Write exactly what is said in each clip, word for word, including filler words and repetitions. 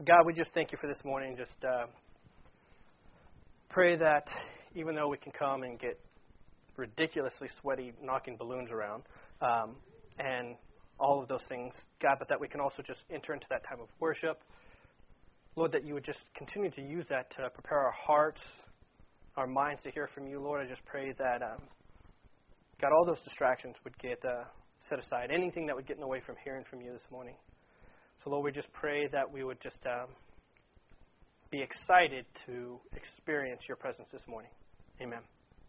God, we just thank you for this morning. Just uh, pray that even though we can come and get ridiculously sweaty knocking balloons around um, and all of those things, God, but that we can also just enter into that time of worship. Lord, that you would just continue to use that to prepare our hearts, our minds to hear from you. Lord, I just pray that, um, God, all those distractions would get uh, set aside, anything that would get in the way from hearing from you this morning. So, Lord, we just pray that we would just um, be excited to experience your presence this morning. Amen.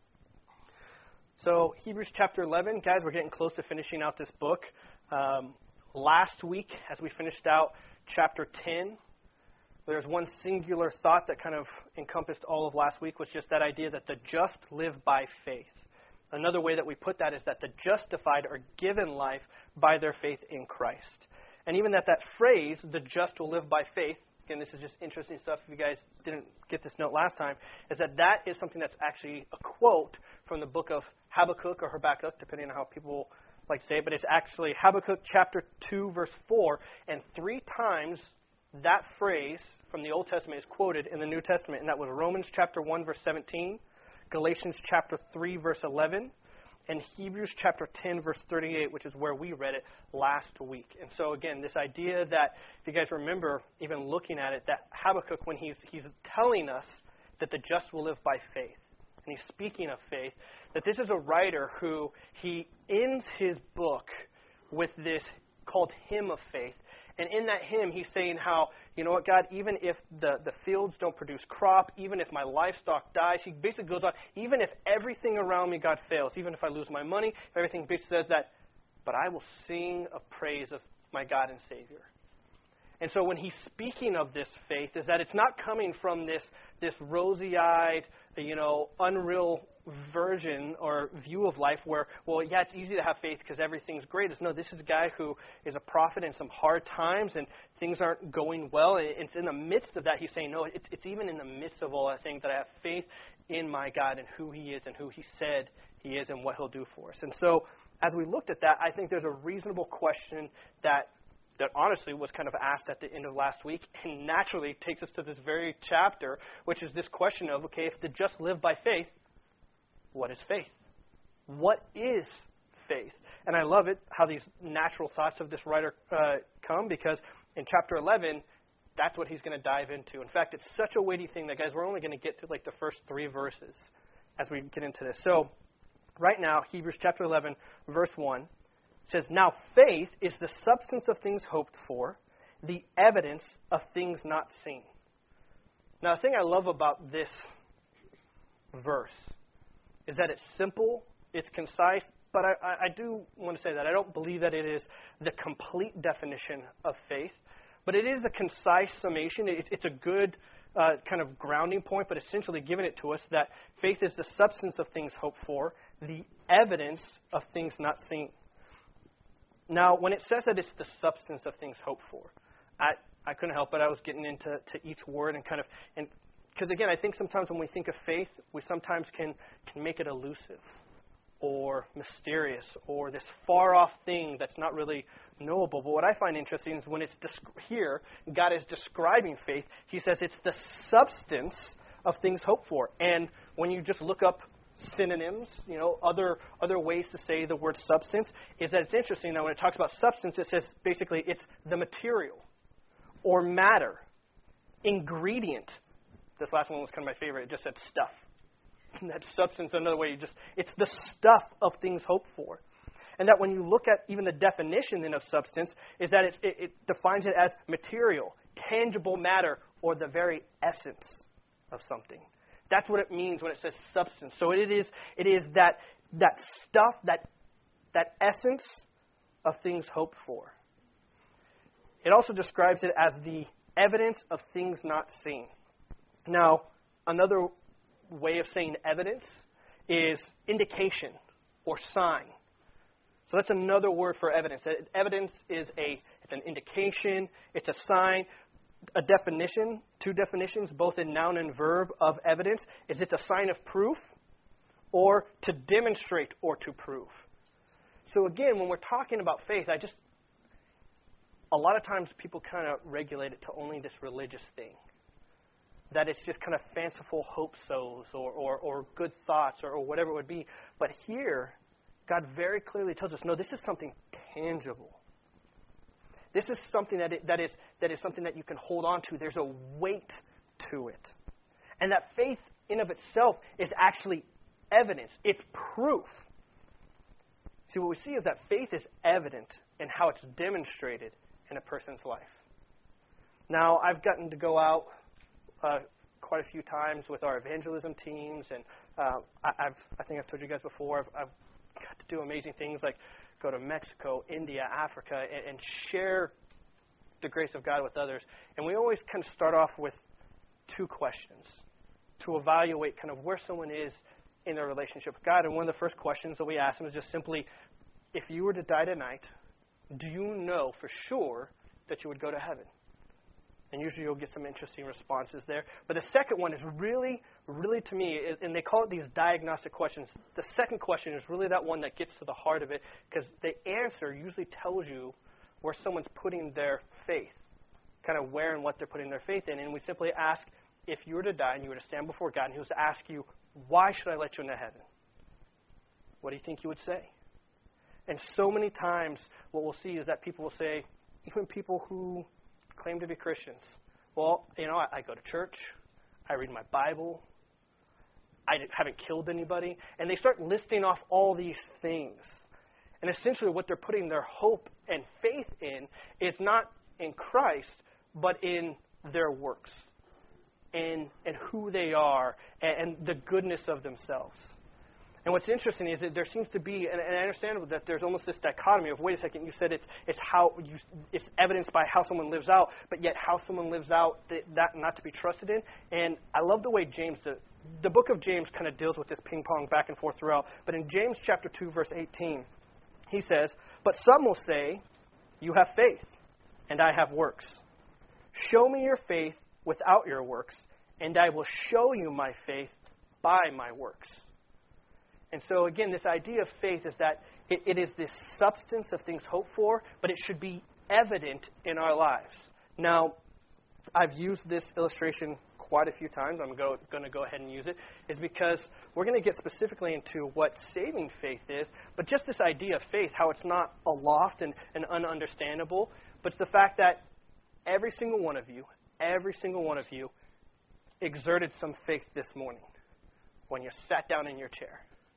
So, Hebrews chapter eleven, guys, we're getting close to finishing out this book. Um, last week, as we finished out chapter ten, there's one singular thought that kind of encompassed all of last week, was just that idea that the just live by faith. Another way that we put that is that the justified are given life by their faith in Christ. And even that that phrase, the just will live by faith, again, this is just interesting stuff if you guys didn't get this note last time, is that that is something that's actually a quote from the book of Habakkuk or Habakkuk, depending on how people like to say it, but it's actually Habakkuk chapter two, verse four, and three times that phrase from the Old Testament is quoted in the New Testament, and that was Romans chapter one, verse seventeen, Galatians chapter three, verse eleven, and Hebrews chapter ten, verse thirty-eight, which is where we read it last week. And so, again, this idea that, if you guys remember, even looking at it, that Habakkuk, when he's, he's telling us that the just will live by faith, and he's speaking of faith, that this is a writer who he ends his book with this called Hymn of Faith. And in that hymn, he's saying how, you know what, God, even if the, the fields don't produce crop, even if my livestock dies, he basically goes on, even if everything around me, God, fails, even if I lose my money, everything basically says that, but I will sing of praise of my God and Savior. And so when he's speaking of this faith, is that it's not coming from this, this rosy-eyed, you know, unreal version or view of life where, well, yeah, it's easy to have faith because everything's great. It's, no, this is a guy who is a prophet in some hard times and things aren't going well. And it's in the midst of that he's saying, no, it's, it's even in the midst of all that thing that I have faith in my God and who he is and who he said he is and what he'll do for us. And so as we looked at that, I think there's a reasonable question that that honestly was kind of asked at the end of last week and naturally takes us to this very chapter, which is this question of, okay, if the just live by faith, what is faith? What is faith? And I love it how these natural thoughts of this writer uh, come, because in chapter eleven, that's what he's going to dive into. In fact, it's such a weighty thing that, guys, we're only going to get to like the first three verses as we get into this. So right now, Hebrews chapter eleven, verse one, says, now faith is the substance of things hoped for, the evidence of things not seen. Now, the thing I love about this verse is that it's simple, it's concise, but I, I, I do want to say that I don't believe that it is the complete definition of faith, but it is a concise summation. It, it's a good uh, kind of grounding point, but essentially giving it to us that faith is the substance of things hoped for, the evidence of things not seen. Now, when it says that it's the substance of things hoped for, I, I couldn't help it. I was getting into to each word and kind of, and because again, I think sometimes when we think of faith, we sometimes can, can make it elusive or mysterious or this far-off thing that's not really knowable. But what I find interesting is when it's desc- here, God is describing faith. He says it's the substance of things hoped for. And when you just look up synonyms, you know, other other ways to say the word substance, is that it's interesting that when it talks about substance, it says basically it's the material or matter, ingredient. This last one was kind of my favorite. It just said stuff. That substance, another way, you just it's the stuff of things hoped for. And that when you look at even the definition then of substance, is that it, it, it defines it as material, tangible matter, or the very essence of something. That's what it means when it says substance. So it is it is that that stuff, that that essence of things hoped for. It also describes it as the evidence of things not seen. Now, another way of saying evidence is indication or sign. So that's another word for evidence. Evidence is a it's an indication, it's a sign. A definition, two definitions, both in noun and verb of evidence, is it's a sign of proof or to demonstrate or to prove. So again, when we're talking about faith, I just, a lot of times people kind of regulate it to only this religious thing. That it's just kind of fanciful hope-sos or, or, or good thoughts or, or whatever it would be. But here, God very clearly tells us, no, this is something tangible. This is something that, it, that, is, that is something that you can hold on to. There's a weight to it. And that faith in of itself is actually evidence. It's proof. See, what we see is that faith is evident in how it's demonstrated in a person's life. Now, I've gotten to go out uh, quite a few times with our evangelism teams, and uh, I, I've, I think I've told you guys before, I've, I've got to do amazing things like go to Mexico, India, Africa, and, and share the grace of God with others. And we always kind of start off with two questions to evaluate kind of where someone is in their relationship with God. And one of the first questions that we ask them is just simply, if you were to die tonight, do you know for sure that you would go to heaven? And usually you'll get some interesting responses there. But the second one is really, really to me, and they call it these diagnostic questions. The second question is really that one that gets to the heart of it, because the answer usually tells you where someone's putting their faith, kind of where and what they're putting their faith in. And we simply ask, if you were to die and you were to stand before God and he was to ask you, why should I let you into heaven? What do you think you would say? And so many times what we'll see is that people will say, even people who claim to be Christians, well, you know, I, I go to church, I read my Bible, I haven't killed anybody, and they start listing off all these things. And essentially what they're putting their hope and faith in is not in Christ, but in their works, in, in who they are, and, and the goodness of themselves. And what's interesting is that there seems to be, and, and I understand that there's almost this dichotomy of, wait a second, you said it's it's how you, it's evidenced by how someone lives out, but yet how someone lives out that, that not to be trusted in. And I love the way James, the, the book of James kind of deals with this ping pong back and forth throughout. But in James chapter two, verse eighteen, he says, but some will say, you have faith, and I have works. Show me your faith without your works, and I will show you my faith by my works. And so, again, this idea of faith is that it, it is this substance of things hoped for, but it should be evident in our lives. Now, I've used this illustration quite a few times. I'm go, going to go ahead and use it. Is because we're going to get specifically into what saving faith is, but just this idea of faith, how it's not aloft and, and ununderstandable, but it's the fact that every single one of you, every single one of you exerted some faith this morning when you sat down in your chair.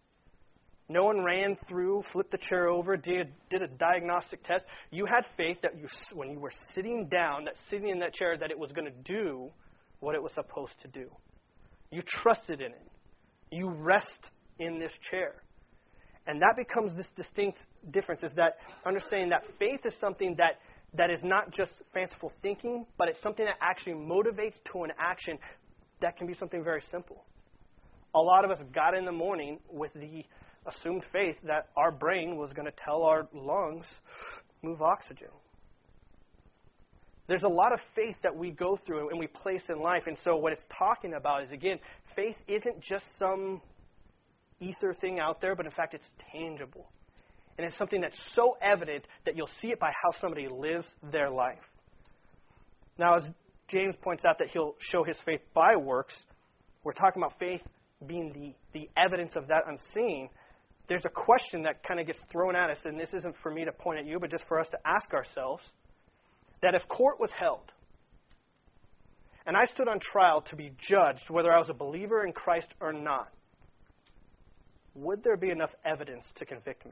No one ran through, flipped the chair over, did did a diagnostic test. You had faith that you, when you were sitting down, that sitting in that chair, that it was going to do what it was supposed to do. You trusted in it. You rest in this chair. And that becomes this distinct difference, is that understanding that faith is something that, that is not just fanciful thinking, but it's something that actually motivates to an action that can be something very simple. A lot of us got in the morning with the assumed faith that our brain was going to tell our lungs, move oxygen. There's a lot of faith that we go through and we place in life. And so what it's talking about is, again, faith isn't just some ether thing out there, but in fact it's tangible. And it's something that's so evident that you'll see it by how somebody lives their life. Now, as James points out that he'll show his faith by works, we're talking about faith being the, the evidence of that unseen. There's a question that kind of gets thrown at us, and this isn't for me to point at you, but just for us to ask ourselves, that if court was held, and I stood on trial to be judged whether I was a believer in Christ or not, would there be enough evidence to convict me?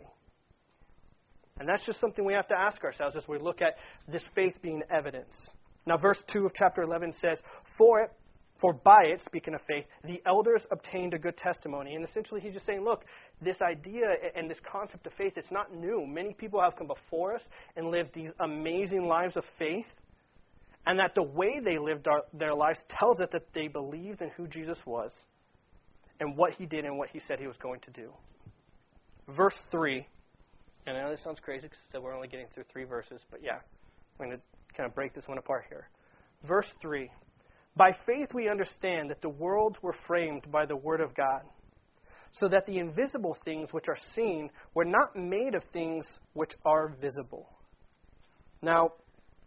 And that's just something we have to ask ourselves as we look at this faith being evidence. Now, verse two of chapter eleven says, For it, For by it, speaking of faith, the elders obtained a good testimony. And essentially he's just saying, look, this idea and this concept of faith, it's not new. Many people have come before us and lived these amazing lives of faith. And that the way they lived our, their lives tells us that they believed in who Jesus was and what he did and what he said he was going to do. Verse three, and I know this sounds crazy because we're only getting through three verses, but yeah, I'm going to kind of break this one apart here. Verse three. By faith we understand that the worlds were framed by the word of God, so that the invisible things which are seen were not made of things which are visible. Now,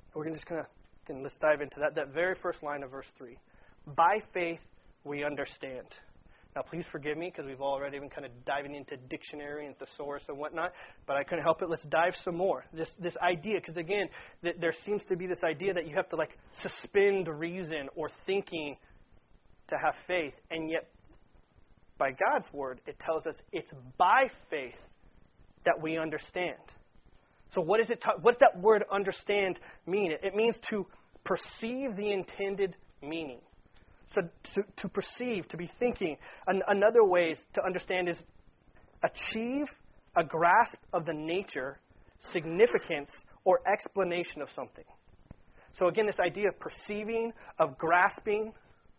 We're just going to, let's dive into that, that very first line of verse three. By faith, we understand. Now, please forgive me, because we've already been kind of diving into dictionary and thesaurus and whatnot, but I couldn't help it. Let's dive some more. This this idea, because again, th- there seems to be this idea that you have to like suspend reason or thinking to have faith, and yet by God's word, it tells us it's by faith that we understand. So what is it? Ta- what does that word understand mean? It, it means to perceive the intended meaning. So to, to perceive, to be thinking. An, another way to understand is achieve a grasp of the nature, significance, or explanation of something. So again, this idea of perceiving, of grasping.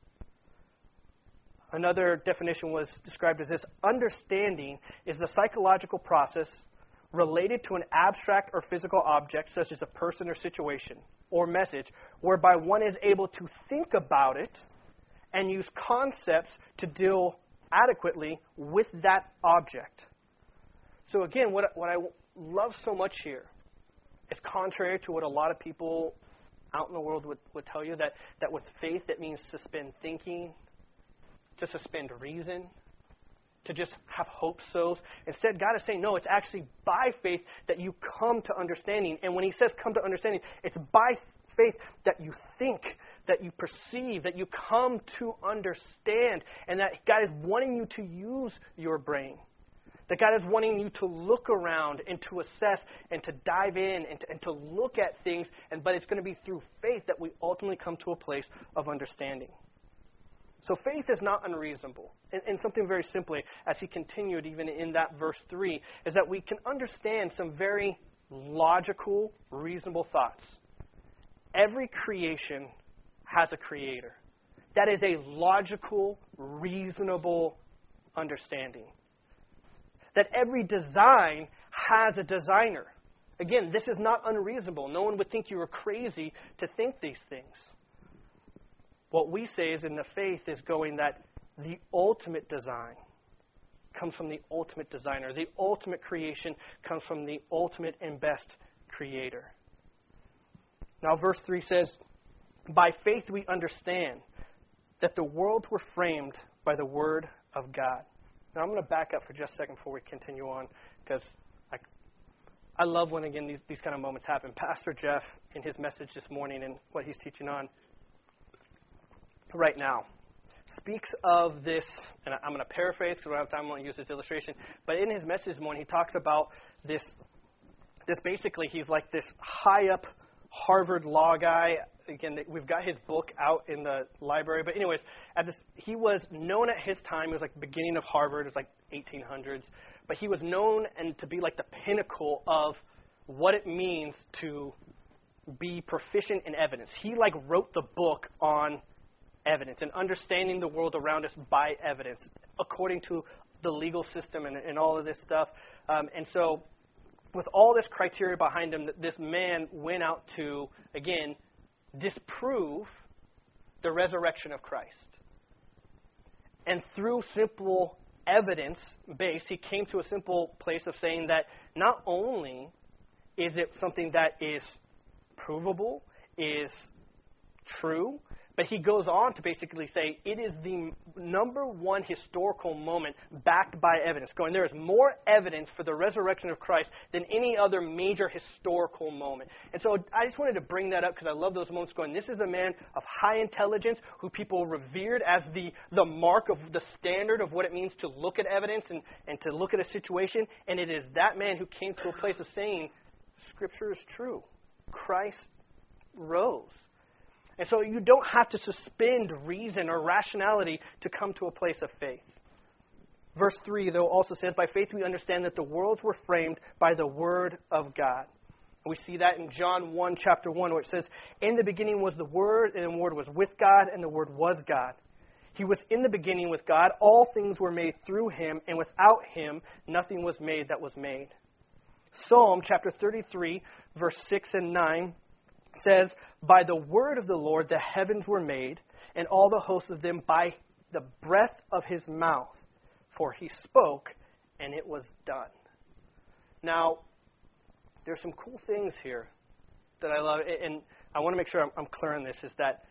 Another definition was described as this: understanding is the psychological process related to an abstract or physical object, such as a person or situation or message, whereby one is able to think about it and use concepts to deal adequately with that object. So again, what, what I love so much here is contrary to what a lot of people out in the world would, would tell you, that, that with faith it means suspend thinking, to suspend reason, to just have hope sows. Instead, God is saying, no, it's actually by faith that you come to understanding. And when he says come to understanding, it's by faith that you think, that you perceive, that you come to understand, and that God is wanting you to use your brain. That God is wanting you to look around and to assess and to dive in and to, and to look at things, and but it's going to be through faith that we ultimately come to a place of understanding. So faith is not unreasonable. And, and something very simply, as he continued even in that verse three, is that we can understand some very logical, reasonable thoughts. Every creation has a creator. That is a logical, reasonable understanding. That every design has a designer. Again, this is not unreasonable. No one would think you were crazy to think these things. What we say is in the faith is going that the ultimate design comes from the ultimate designer. The ultimate creation comes from the ultimate and best creator. Now, verse three says, by faith we understand that the worlds were framed by the word of God. Now, I'm going to back up for just a second before we continue on, because I, I love when, again, these, these kind of moments happen. Pastor Jeff, in his message this morning and what he's teaching on right now, speaks of this, and I'm going to paraphrase because I don't have time, I'm going to use this illustration, but in his message this morning, he talks about this, this basically, he's like this high-up Harvard law guy. Again, we've got his book out in the library, but anyways, at this, he was known at his time, it was like the beginning of Harvard, it was like eighteen hundreds, but he was known and to be like the pinnacle of what it means to be proficient in evidence. He like wrote the book on evidence and understanding the world around us by evidence, according to the legal system and, and all of this stuff. Um, and so with all this criteria behind him, this man went out to, again, disprove the resurrection of Christ. And through simple evidence base, he came to a simple place of saying that not only is it something that is provable, is true, but he goes on to basically say it is the number one historical moment backed by evidence. Going, there is more evidence for the resurrection of Christ than any other major historical moment. And so I just wanted to bring that up because I love those moments going, this is a man of high intelligence who people revered as the, the mark of the standard of what it means to look at evidence and, and to look at a situation. And it is that man who came to a place of saying, Scripture is true. Christ rose. And so you don't have to suspend reason or rationality to come to a place of faith. Verse three, though, also says, by faith we understand that the worlds were framed by the word of God. And we see that in John one, chapter one, where it says, in the beginning was the Word, and the Word was with God, and the Word was God. He was in the beginning with God. All things were made through him, and without him nothing was made that was made. Psalm chapter thirty-three, verse six and nine, says, by the word of the Lord the heavens were made, and all the hosts of them by the breath of his mouth. For he spoke, and it was done. Now, there's some cool things here that I love. And I want to make sure I'm, I'm clear on this, is that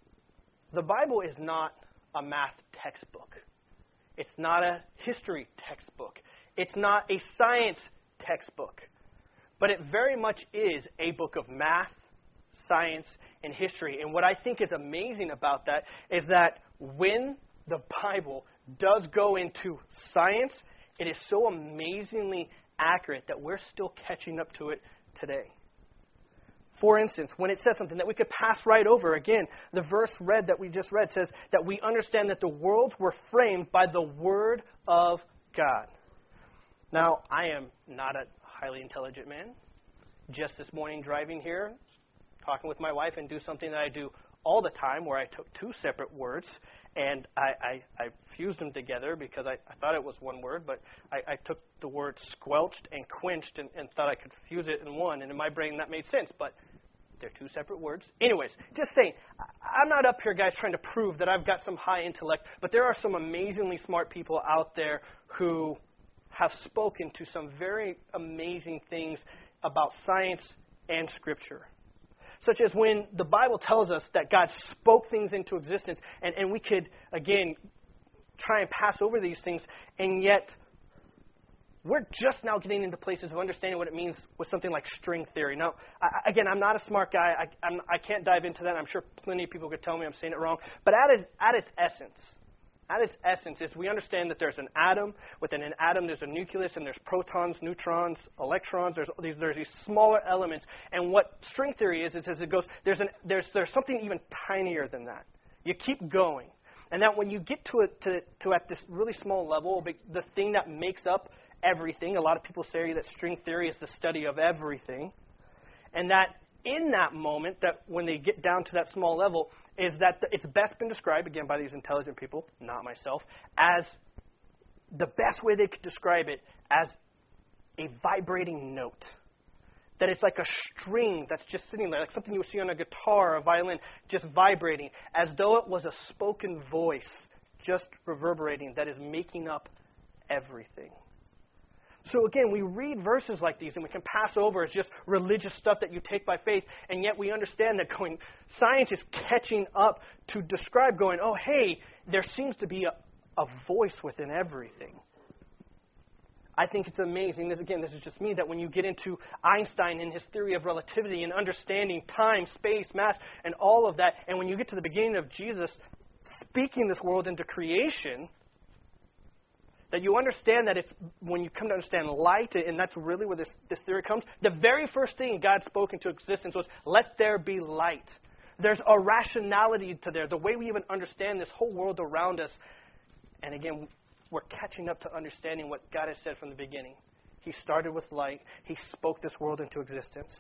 the Bible is not a math textbook. It's not a history textbook. It's not a science textbook. But it very much is a book of math, science, and history. And what I think is amazing about that is that when the Bible does go into science, it is so amazingly accurate that we're still catching up to it today. For instance, when it says something that we could pass right over, again, the verse read that we just read says that we understand that the worlds were framed by the Word of God. Now, I am not a highly intelligent man. Just this morning driving here, talking with my wife, and do something that I do all the time where I took two separate words and I, I, I fused them together because I, I thought it was one word, but I, I took the word squelched and quenched and, and thought I could fuse it in one, and in my brain that made sense, but they're two separate words. Anyways, just saying, I'm not up here, guys, trying to prove that I've got some high intellect, but there are some amazingly smart people out there who have spoken to some very amazing things about science and Scripture. Such as when the Bible tells us that God spoke things into existence, and, and we could, again, try and pass over these things, and yet we're just now getting into places of understanding what it means with something like string theory. Now, I, again, I'm not a smart guy. I, I'm, I can't dive into that. I'm sure plenty of people could tell me I'm saying it wrong. But at its, at its essence, at its essence is we understand that there's an atom. Within an atom, there's a nucleus, and there's protons, neutrons, electrons. There's these, there's these smaller elements. And what string theory is, is as it goes, there's, an, there's, there's something even tinier than that. You keep going. And that when you get to, it, to, to at this really small level, the thing that makes up everything, a lot of people say that string theory is the study of everything. And that in that moment, that when they get down to that small level, is that the, it's best been described, again, by these intelligent people, not myself, as the best way they could describe it as a vibrating note. That it's like a string that's just sitting there, like something you would see on a guitar or a violin, just vibrating, as though it was a spoken voice, just reverberating, that is making up everything. So again, we read verses like these and we can pass over as just religious stuff that you take by faith, and yet we understand that going, science is catching up to describe going, oh, hey, there seems to be a, a voice within everything. I think it's amazing, this again, this is just me, that when you get into Einstein and his theory of relativity and understanding time, space, mass, and all of that, and when you get to the beginning of Jesus speaking this world into creation, that you understand that it's when you come to understand light, and that's really where this, this theory comes. The very first thing God spoke into existence was, let there be light. There's a rationality to there, the way we even understand this whole world around us. And again, we're catching up to understanding what God has said from the beginning. He started with light. He spoke this world into existence.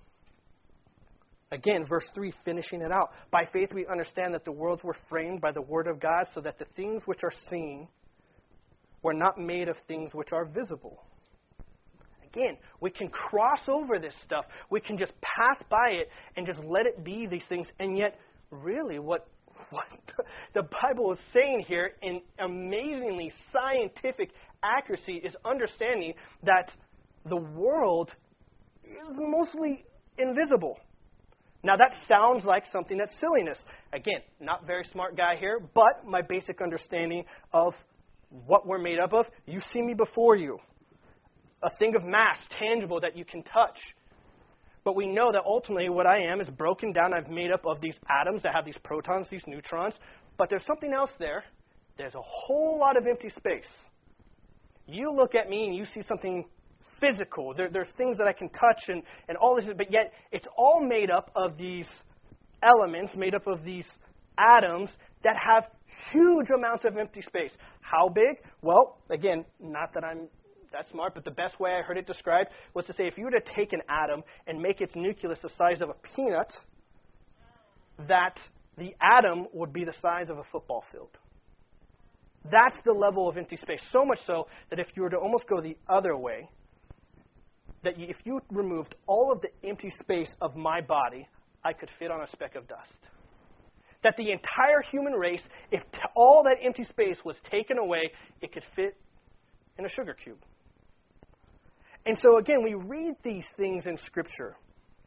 Again, verse three, finishing it out. By faith we understand that the worlds were framed by the word of God, so that the things which are seen were not made of things which are visible. Again, we can cross over this stuff. We can just pass by it and just let it be these things. And yet, really, what, what the Bible is saying here in amazingly scientific accuracy is understanding that the world is mostly invisible. Now, that sounds like something that's silliness. Again, not very smart guy here, but my basic understanding of what we're made up of. You see me before you. A thing of mass, tangible, that you can touch. But we know that ultimately what I am is broken down. I've made up of these atoms that have these protons, these neutrons. But there's something else there. There's a whole lot of empty space. You look at me and you see something physical. There, there's things that I can touch and, and all this, but yet it's all made up of these elements, made up of these atoms that have huge amounts of empty space. How big? Well, again, not that I'm that smart, but the best way I heard it described was to say if you were to take an atom and make its nucleus the size of a peanut, that the atom would be the size of a football field. That's the level of empty space. So much so that if you were to almost go the other way, that you, if you removed all of the empty space of my body, I could fit on a speck of dust. That the entire human race, if t- all that empty space was taken away, it could fit in a sugar cube. And so again, we read these things in Scripture,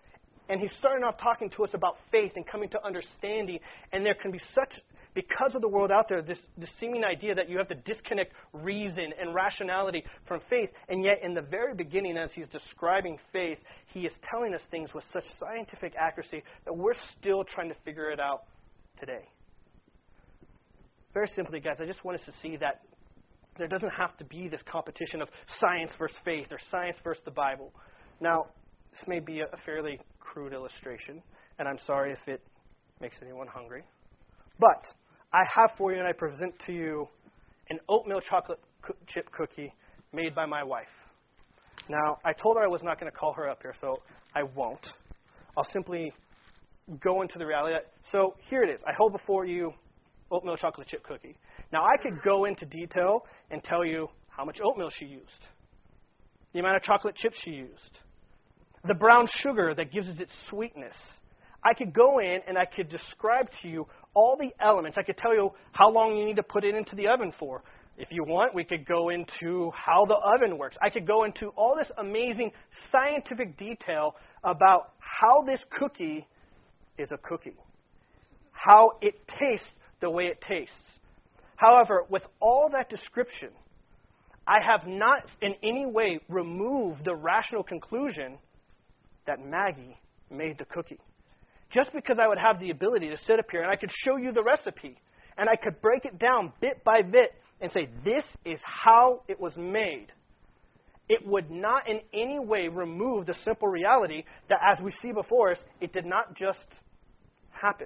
And he's starting off talking to us about faith and coming to understanding. And there can be such, because of the world out there, this, this seeming idea that you have to disconnect reason and rationality from faith. And yet in the very beginning, as he's describing faith, he is telling us things with such scientific accuracy that we're still trying to figure it out today. Very simply, guys, I just want us to see that there doesn't have to be this competition of science versus faith or science versus the Bible. Now, this may be a fairly crude illustration, and I'm sorry if it makes anyone hungry. But I have for you, and I present to you, an oatmeal chocolate co- chip cookie made by my wife. Now, I told her I was not going to call her up here, so I won't. I'll simply go into the reality. That, so here it is. I hold before you oatmeal chocolate chip cookie. Now, I could go into detail and tell you how much oatmeal she used, the amount of chocolate chips she used, the brown sugar that gives it its sweetness. I could go in and I could describe to you all the elements. I could tell you how long you need to put it into the oven for. If you want, we could go into how the oven works. I could go into all this amazing scientific detail about how this cookie is a cookie, how it tastes the way it tastes. However, with all that description, I have not in any way removed the rational conclusion that Maggie made the cookie. Just because I would have the ability to sit up here and I could show you the recipe and I could break it down bit by bit and say, this is how it was made, it would not in any way remove the simple reality that, as we see before us, it did not just happen.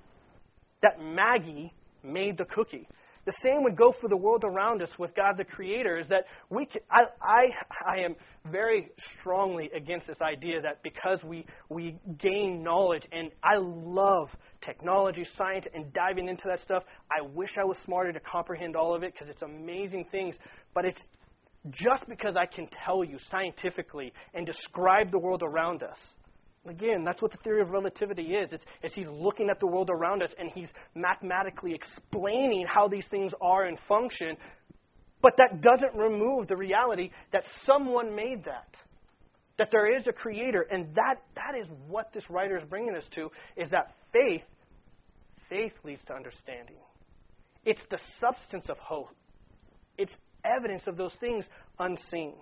That Maggie made the cookie. The same would go for the world around us with God the Creator, is that we can, I, I, I am very strongly against this idea that because we, we gain knowledge, and I love technology, science, and diving into that stuff. I wish I was smarter to comprehend all of it because it's amazing things, but it's just because I can tell you scientifically and describe the world around us. Again, that's what the theory of relativity is. It's, it's he's looking at the world around us and he's mathematically explaining how these things are and function, but that doesn't remove the reality that someone made that, that there is a creator, and that that is what this writer is bringing us to, is that faith, faith leads to understanding. It's the substance of hope. It's evidence of those things unseen.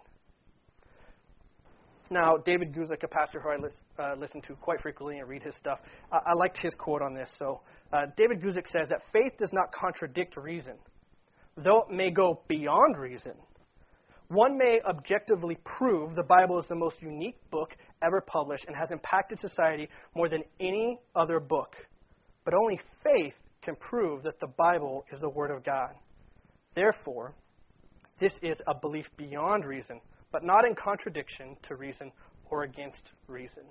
Now, David Guzik, a pastor who I lis- uh, listen to quite frequently and read his stuff, uh, I liked his quote on this. So uh, David Guzik says that faith does not contradict reason, though it may go beyond reason. One may objectively prove the Bible is the most unique book ever published and has impacted society more than any other book. But only faith can prove that the Bible is the Word of God. Therefore, this is a belief beyond reason, but not in contradiction to reason or against reason.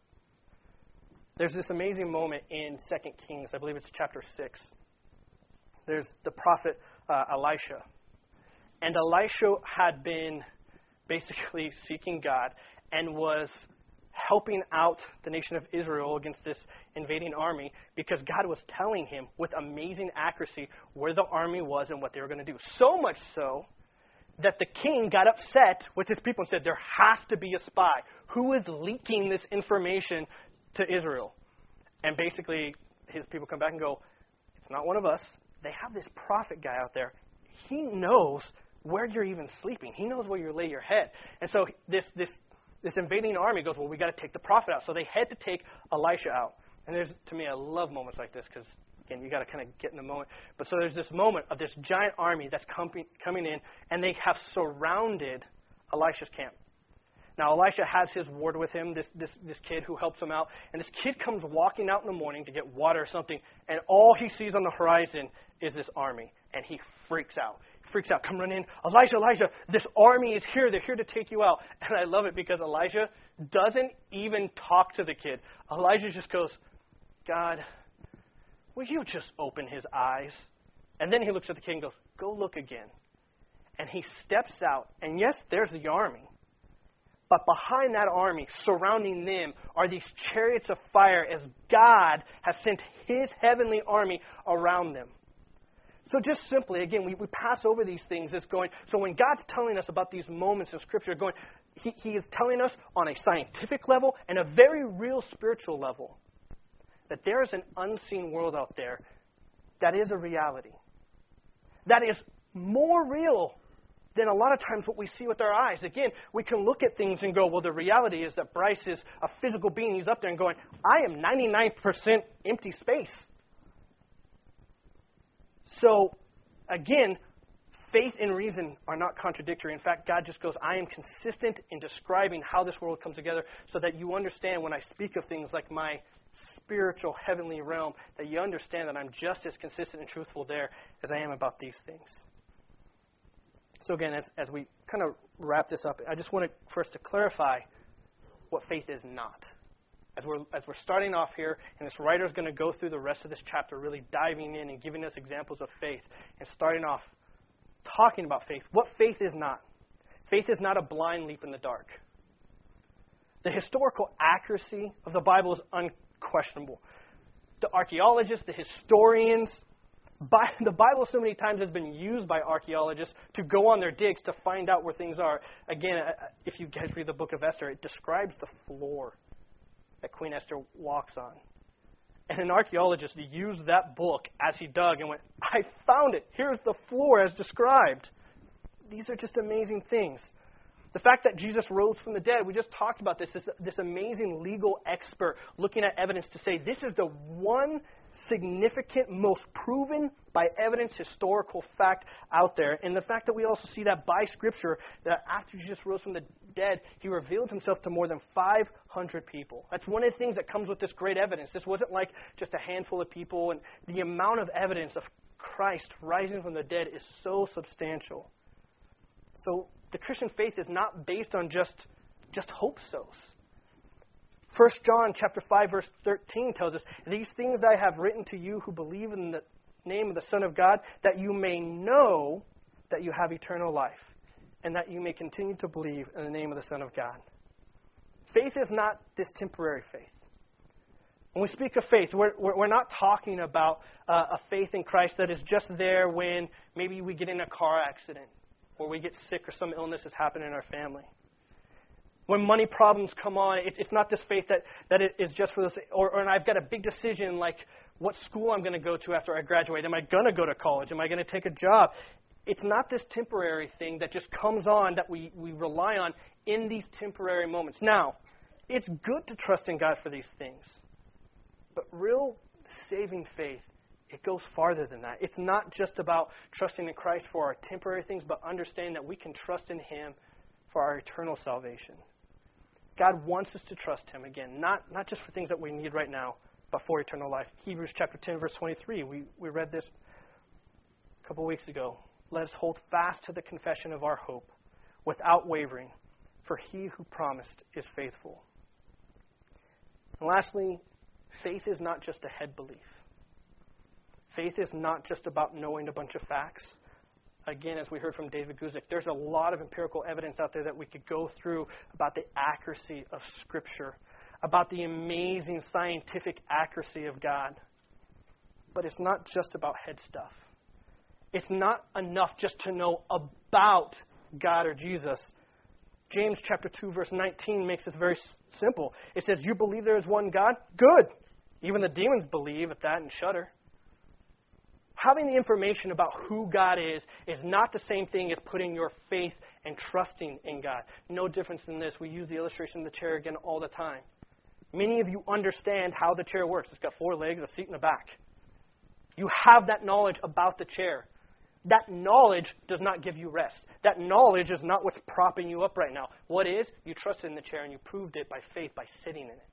There's this amazing moment in Second Kings, I believe it's chapter six. There's the prophet uh, Elisha. And Elisha had been basically seeking God and was helping out the nation of Israel against this invading army because God was telling him with amazing accuracy where the army was and what they were going to do. So much so that the king got upset with his people and said, there has to be a spy. Who is leaking this information to Israel? And basically, his people come back and go, it's not one of us. They have this prophet guy out there. He knows where you're even sleeping. He knows where you lay your head. And so this this this invading army goes, well, we got to take the prophet out. So they had to take Elisha out. And there's, to me, I love moments like this because, again, you got to kind of get in the moment. But so there's this moment of this giant army that's coming coming in, and they have surrounded Elisha's camp. Now, Elisha has his ward with him, this, this, this kid who helps him out. And this kid comes walking out in the morning to get water or something, and all he sees on the horizon is this army. And he freaks out. He freaks out. Come run in. Elijah, Elijah, this army is here. They're here to take you out. And I love it because Elijah doesn't even talk to the kid. Elijah just goes, God, will you just open his eyes? And then he looks at the king and goes, go look again. And he steps out. And yes, there's the army. But behind that army, surrounding them, are these chariots of fire as God has sent his heavenly army around them. So just simply, again, we, we pass over these things as going, so when God's telling us about these moments in Scripture, going, he, he is telling us on a scientific level and a very real spiritual level that there is an unseen world out there that is a reality. That is more real than a lot of times what we see with our eyes. Again, we can look at things and go, well, the reality is that Bryce is a physical being. He's up there and going, I am ninety-nine percent empty space. So, again, faith and reason are not contradictory. In fact, God just goes, I am consistent in describing how this world comes together so that you understand when I speak of things like my spiritual heavenly realm, that you understand that I'm just as consistent and truthful there as I am about these things. So again, as, as we kind of wrap this up, I just want to first to clarify what faith is not. As we're, as we're starting off here, and this writer is going to go through the rest of this chapter, really diving in and giving us examples of faith, and starting off talking about faith. What faith is not. Faith is not a blind leap in the dark. The historical accuracy of the Bible is unquestionable. The archaeologists, the historians, by, the Bible so many times has been used by archaeologists to go on their digs to find out where things are. Again, if you guys read the book of Esther, it describes the floor that Queen Esther walks on. And an archaeologist used that book as he dug and went, I found it. Here's the floor as described. These are just amazing things. The fact that Jesus rose from the dead, we just talked about this, this, this amazing legal expert looking at evidence to say this is the one significant, most proven by evidence historical fact out there. And the fact that we also see that by Scripture, that after Jesus rose from the dead, he revealed himself to more than five hundred people. That's one of the things that comes with this great evidence. This wasn't like just a handful of people. And the amount of evidence of Christ rising from the dead is so substantial. So the Christian faith is not based on just, just hope-sos. First John chapter five, verse thirteen tells us, these things I have written to you who believe in the name of the Son of God, that you may know that you have eternal life, and that you may continue to believe in the name of the Son of God. Faith is not this temporary faith. When we speak of faith, we're, we're not talking about uh, a faith in Christ that is just there when maybe we get in a car accident, or we get sick, or some illness has happened in our family. When money problems come on, it, it's not this faith that, that it is just for this, or, or I've got a big decision like what school I'm going to go to after I graduate. Am I going to go to college? Am I going to take a job? It's not this temporary thing that just comes on that we, we rely on in these temporary moments. Now, it's good to trust in God for these things, but real saving faith, it goes farther than that. It's not just about trusting in Christ for our temporary things, but understanding that we can trust in Him for our eternal salvation. God wants us to trust Him, again, not, not just for things that we need right now, but for eternal life. Hebrews chapter ten, verse twenty-three, we, we read this a couple weeks ago. Let us hold fast to the confession of our hope without wavering, for He who promised is faithful. And lastly, faith is not just a head belief. Faith is not just about knowing a bunch of facts. Again, as we heard from David Guzik, there's a lot of empirical evidence out there that we could go through about the accuracy of Scripture, about the amazing scientific accuracy of God. But it's not just about head stuff. It's not enough just to know about God or Jesus. James chapter two, verse nineteen makes this very simple. It says, you believe there is one God? Good. Even the demons believe at that and shudder. Having the information about who God is is not the same thing as putting your faith and trusting in God. No difference in this. We use the illustration of the chair again all the time. Many of you understand how the chair works. It's got four legs, a seat in the back. You have that knowledge about the chair. That knowledge does not give you rest. That knowledge is not what's propping you up right now. What is? You trusted in the chair and you proved it by faith, by sitting in it.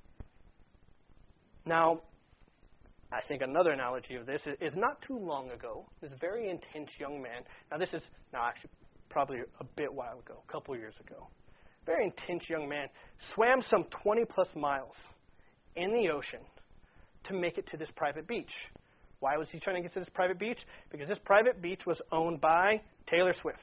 Now, I think another analogy of this is, is not too long ago, this very intense young man, now this is, now actually probably a bit while ago, a couple years ago, very intense young man, swam some twenty plus miles in the ocean to make it to this private beach. Why was he trying to get to this private beach? Because this private beach was owned by Taylor Swift.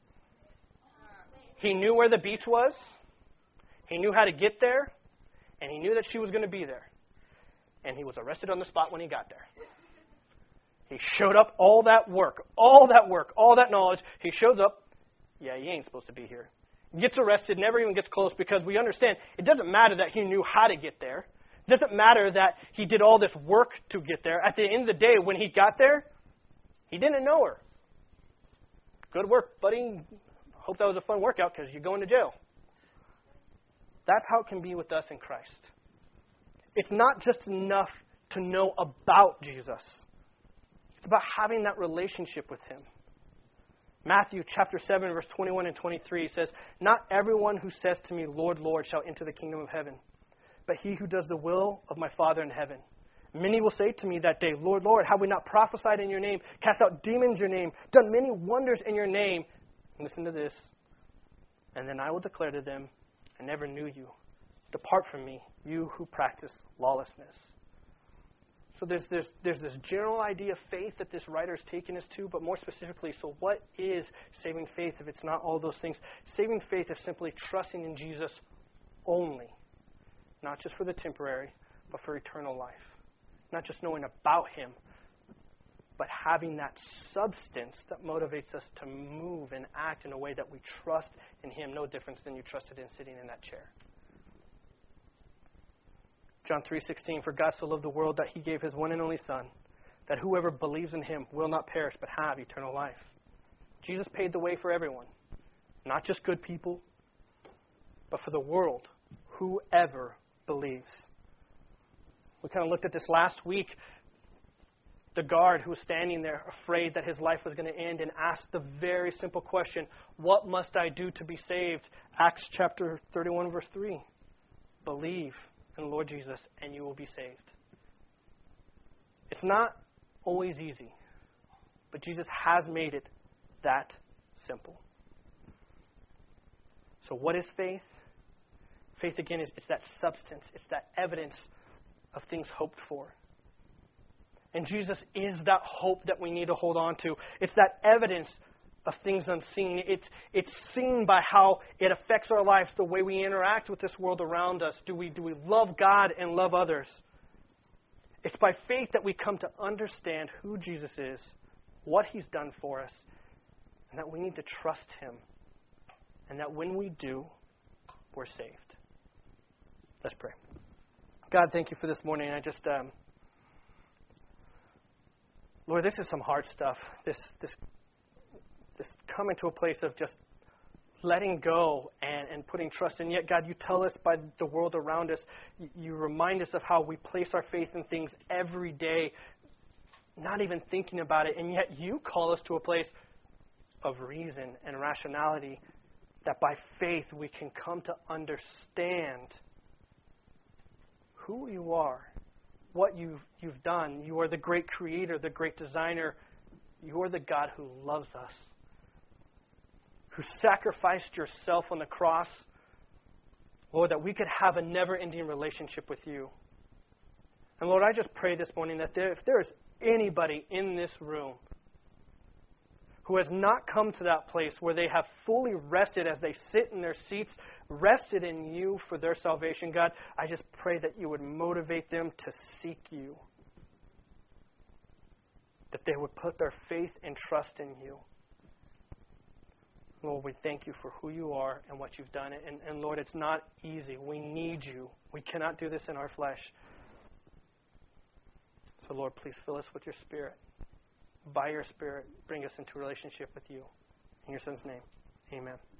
He knew where the beach was, he knew how to get there, and he knew that she was going to be there. And he was arrested on the spot when he got there. He showed up, all that work, all that work, all that knowledge. He shows up. Yeah, he ain't supposed to be here. gets arrested, never even gets close, because we understand it doesn't matter that he knew how to get there. It doesn't matter that he did all this work to get there. At the end of the day, when he got there, he didn't know her. Good work, buddy. Hope that was a fun workout because you're going to jail. That's how it can be with us in Christ. It's not just enough to know about Jesus. It's about having that relationship with him. Matthew chapter seven, verse twenty-one and twenty-three says, "Not everyone who says to me, 'Lord, Lord,' shall enter the kingdom of heaven, but he who does the will of my Father in heaven. Many will say to me that day, 'Lord, Lord, have we not prophesied in your name, cast out demons in your name, done many wonders in your name?' Listen to this. And then I will declare to them, 'I never knew you. Depart from me, you who practice lawlessness.'" So there's, there's, there's this general idea of faith that this writer is taking us to, but more specifically, so what is saving faith if it's not all those things? Saving faith is simply trusting in Jesus only, not just for the temporary, but for eternal life. Not just knowing about him, but having that substance that motivates us to move and act in a way that we trust in him, no difference than you trusted in sitting in that chair. John three sixteen, "For God so loved the world that he gave his one and only Son, that whoever believes in him will not perish but have eternal life." Jesus paid the way for everyone, not just good people, but for the world, whoever believes. We kind of looked at this last week. The guard who was standing there afraid that his life was going to end and asked the very simple question, "What must I do to be saved?" Acts chapter thirty-one, verse three. Believe in the Lord Jesus and you will be saved. It's not always easy, but Jesus has made it that simple. So what is faith? Faith, again, is it's that substance. It's that evidence of things hoped for. And Jesus is that hope that we need to hold on to. It's that evidence of things unseen. It's, it's seen by how it affects our lives, the way we interact with this world around us. Do we, do we love God and love others? It's by faith that we come to understand who Jesus is, what he's done for us, and that we need to trust him. And that when we do, we're saved. Let's pray. God, thank you for this morning. I just, um, Lord, this is some hard stuff. This, this, this coming to a place of just letting go and, and putting trust. And yet, God, you tell us by the world around us, you, you remind us of how we place our faith in things every day, not even thinking about it. And yet, you call us to a place of reason and rationality that by faith we can come to understand who you are, what you've, you've done. You are the great creator, the great designer. You are the God who loves us, who sacrificed yourself on the cross, Lord, that we could have a never-ending relationship with you. And Lord, I just pray this morning that there, if there is anybody in this room who has not come to that place where they have fully rested as they sit in their seats, rested in you for their salvation, God, I just pray that you would motivate them to seek you, that they would put their faith and trust in you. Lord, we thank you for who you are and what you've done. And, and Lord, it's not easy. We need you. We cannot do this in our flesh. So Lord, please fill us with your Spirit. By your Spirit, bring us into a relationship with you. In your Son's name, amen.